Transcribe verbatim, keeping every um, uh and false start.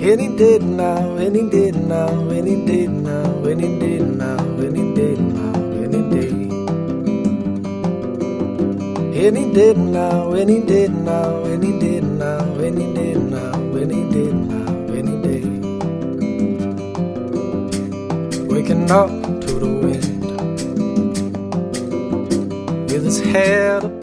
Any day now, any day now, any day now, any day now, any day now, any day. Any day now, any day now, any day now, any day now, any day now, any day. Waking up to the wind with his head